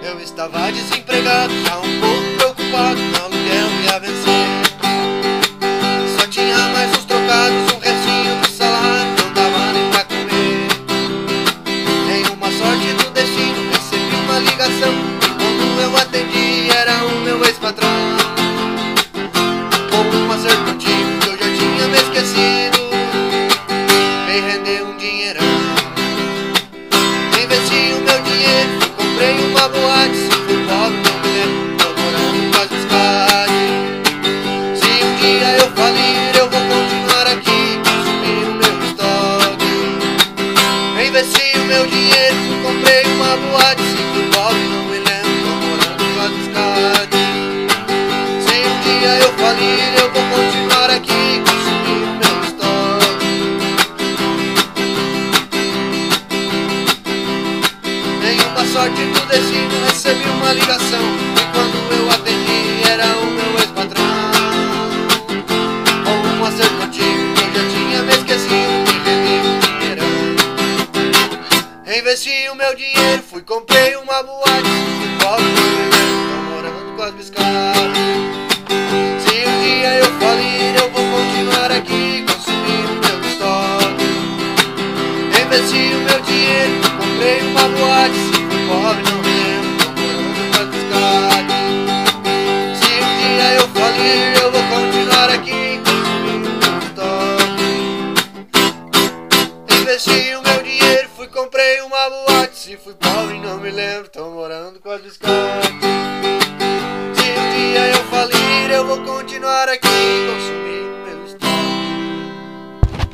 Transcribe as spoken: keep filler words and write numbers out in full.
Eu estava desempregado, já um pouco preocupado, no aluguel ia vencer. Só tinha mais uns trocados, um restinho do salário, não dava nem pra comer. Em uma sorte do destino, recebi uma ligação, e quando eu atendi era o meu ex-patrão. Com um acerto antigo que eu já tinha me esquecido, me rendeu um dinheirão. Investi o meu dinheiro, comprei uma boate, se for pobre não me lembro, tô morando com as biscate. Se um dia eu falir, eu vou continuar aqui, consumir o meu estoque. Investi o meu dinheiro, comprei uma boate, se for pobre não me lembro, tô morando com as biscate. Se um dia eu falir, eu vou continuar aqui, consumir o meu estoque. Em uma sorte do destino, recebi uma ligação, e quando eu atendi era o meu ex-patrão. Com um acerto antigo que eu já tinha me esquecido, me rendeu um dinheirão. Investi o meu dinheiro, fui comprei uma boate, fui pobre, não me lembro, tô morando com as biscates. Se um dia eu falir, eu vou continuar aqui, consumir o meu estoque. Investi o meu dinheiro, comprei uma boate, se fui pobre não me lembro, tô morando com as biscates. Se um dia eu falir, eu vou continuar aqui, consumir o meu estoque. Investi o meu dinheiro, fui comprei uma boate, se fui pobre não me lembro, tô morando com as biscates. Se um dia eu falir, eu vou continuar aqui.